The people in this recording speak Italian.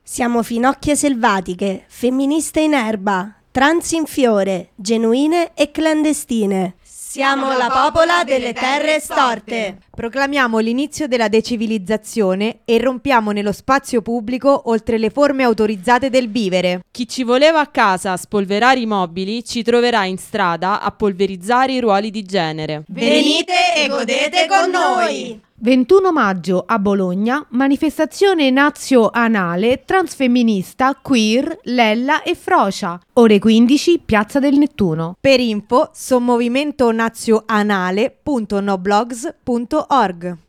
Siamo finocchie selvatiche, femministe in erba, trans in fiore, genuine e clandestine. Siamo la popola delle terre storte. Proclamiamo l'inizio della decivilizzazione e rompiamo nello spazio pubblico oltre le forme autorizzate del vivere. Chi ci voleva a casa a spolverare i mobili ci troverà in strada a polverizzare i ruoli di genere. Venite e godete con noi! 21 maggio a Bologna, manifestazione nazio-anale, transfemminista, queer, lella e frocia. Ore 15, Piazza del Nettuno. Per info, sommovimentonazioanale.noblogs.org.